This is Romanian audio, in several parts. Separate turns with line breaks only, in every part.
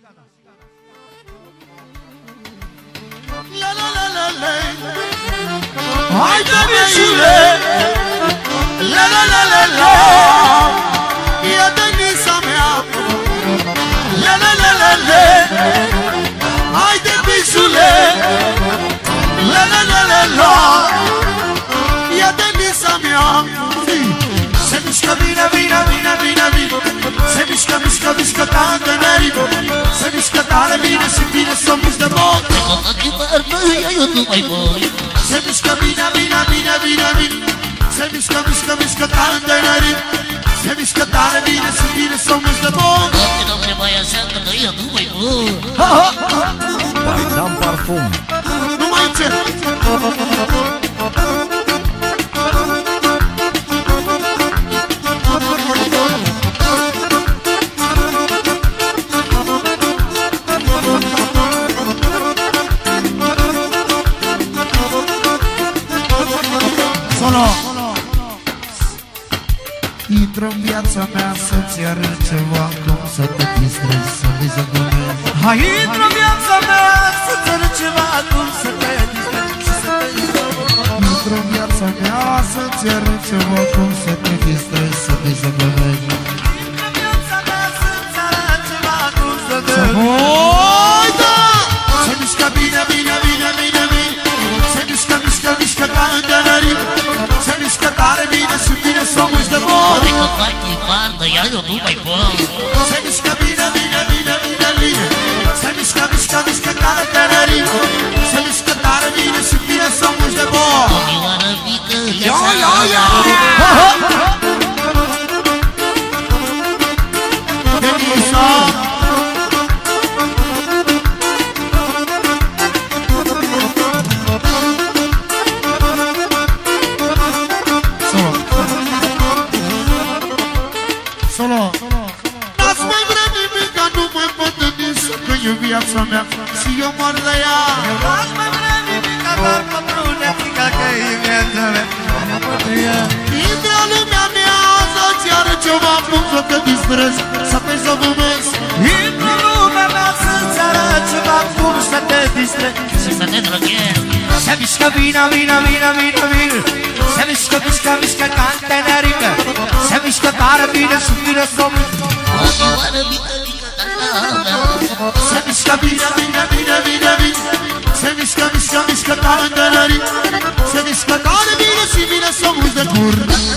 Hai de biciule, la la la la la, e Denisa mea, la la la la la. Hai de biciule, la la la la la, e Denisa mea. Se mișcă bine, bine, bine, bine, bine, se mișcă, mișcă, mișcă tare neri, se mișcă tare bine și bine somos de bot. Se mișcă bine, bine, bine, bine, bine, se mișcă, mișcă, mișcă tare neri, se mișcă tare bine și bine somos de bot.
Baidan Parfum.
Nu mai cer.
Intră-n viața mea să-ți arăt ceva, cum să te distrezi, să te zădumezi.
Hai, intră-n viața mea să-ți arăt ceva, cum să te distrezi și să te zădumezi.
Intră-n viața mea să-ți arăt ceva, cum să te distrezi, să te zădumezi.
Intră-n viața mea să-ți arăt ceva, cum să te zădumezi. Da! Se mișcă bine, bine, bine, bine, bine, se mișcă, mișcă, mișcă ca întâlnării, se mișcă tare bine și bine somos de bot. Se mișcă bine, bine, bine, bine, bine, se mișcă, mișcă, mișcă ca întâlnării, se mișcă tare bine și bine somos de bot. Ia, ia, ia! Denisa! N-ați mai vrea nimic, că nu mai pot gândi că e viața mea și eu mor de ea. N-ați mai vrea nimic, doar mă brune, fica că e viața mea și eu mor de ea. Intră lumea mea, să-ți arăt ceva, cum să te distrezi, să te zădumezi. Intră lumea mea, să-ți arăt ceva, cum să te distrezi și să te drăghezi. Se mișcă bine, bine, bine, bine, bine, se mișcă, mișcă, mișcă ca întenerică, se mișcă tare bine și bine somos. Se mișcă bine, bine, bine, bine, bine, se mișcă, mișcă, mișcă tare întenerică, se mișcă tare bine și bine somos de cur.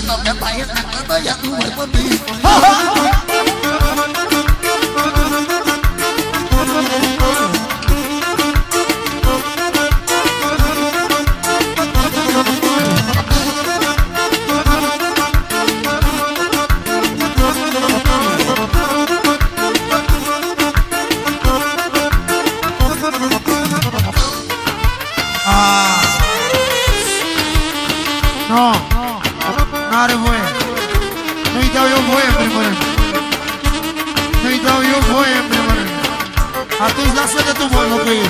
N-are voie. Nu-i dau eu voie în primul rând. Nu-i dau eu voie în primul rând. Atunci lasă de tu voi locui.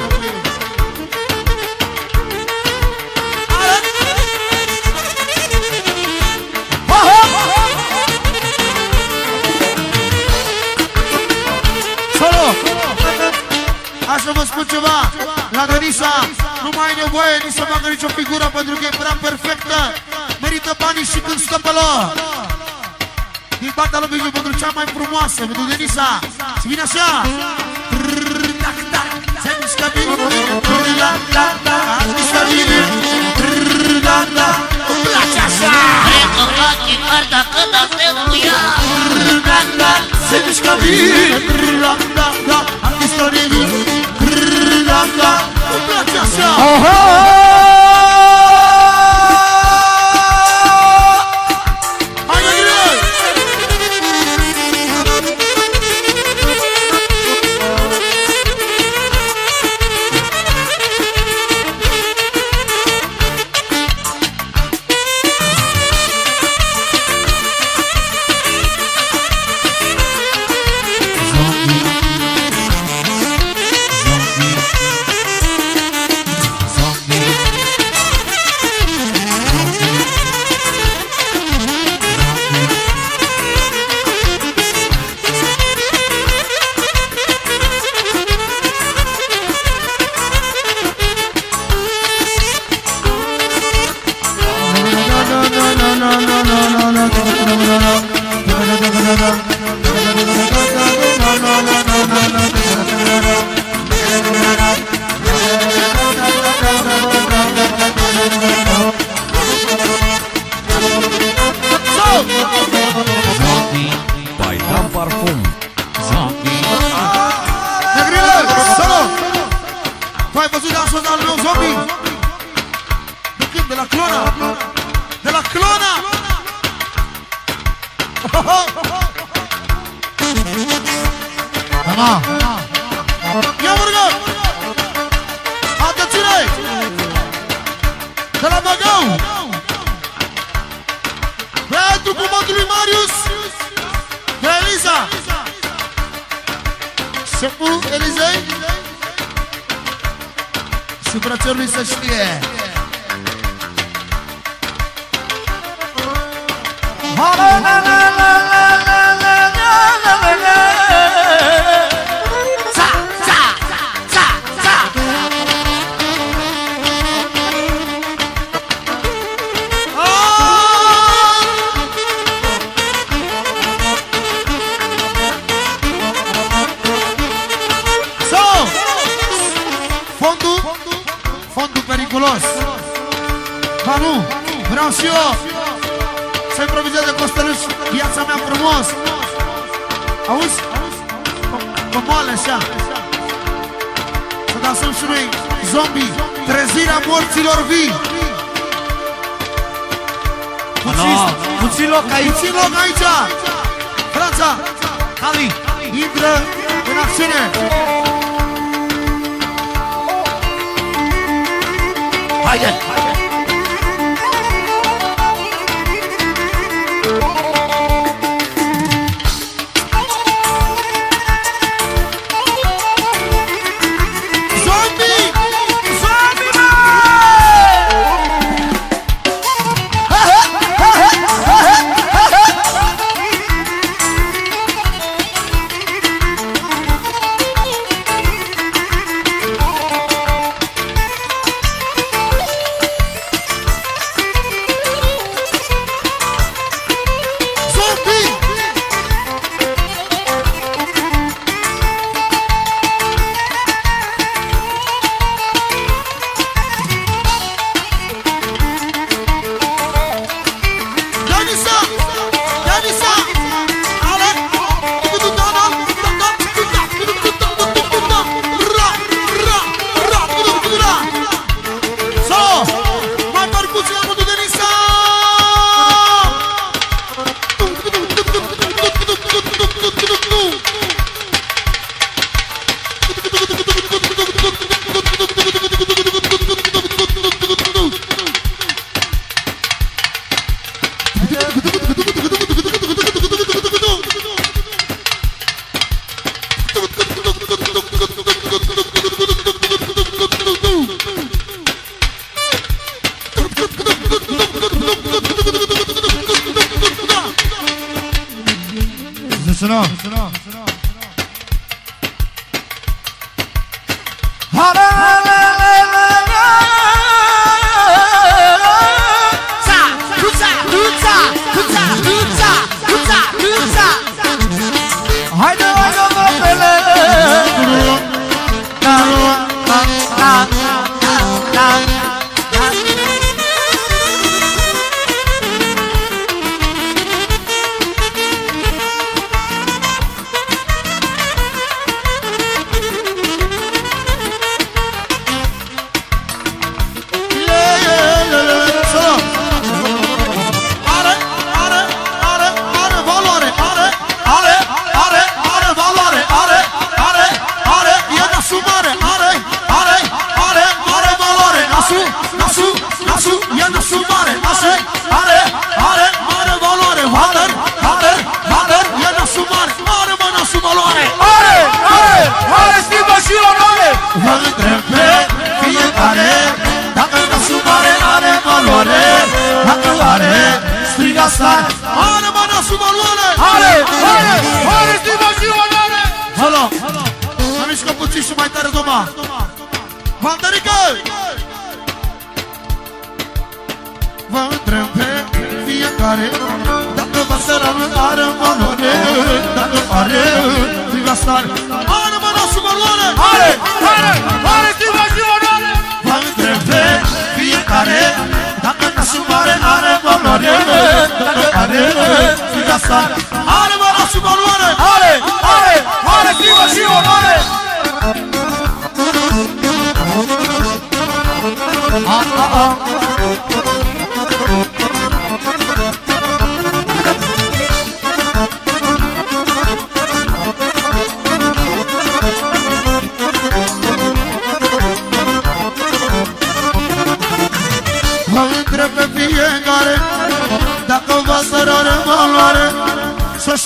Solo! Așa vă spun ceva. La Denisa nu mai ai nevoie nici să facă nicio figură, pentru că e prea perfectă. Merită banii și când stă pe loc. Din partea lui Biju pentru cea mai frumoasă, pentru Denisa. Și vine așa. Se mișcă bine. Se mișcă bine. Îmi place așa. Se mișcă bine. Am istorie. Îmi place așa. al meu zombie. De când? De la Clona. De la Clona.
Mama.
Ia urcă. Atenție. De la Băgău. Pentru comandul lui Marius. De Eliza. Șeful Elizei. Și brațelului să știe. Fondul periculos. Ba nu, vreau și eu să improvizeze Costăluș viața mea frumos. Auzi? Comoale așa. Să dansăm și noi zombie, trezirea morților vii.
Puțin loc aici.
Puțin loc aici. Franța,
Cali,
intră în acțiune.
haide!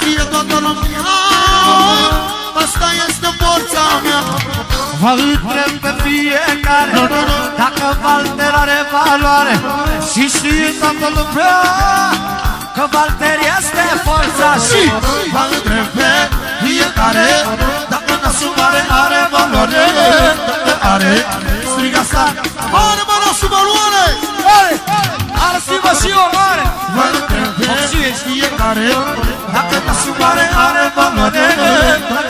știe toată lumea, asta este forța mea.
Vă întreb pe fiecare dacă Valter are valoare și știe toată lumea că Valter este forța. Și
vă întreb pe fiecare dacă nasul mare are valoare. Dacă are, striga asta, are mă nasul valoare.
Are stimă și eu mare.
Vă întreb pe fiecare dacă nasul mare are valoare.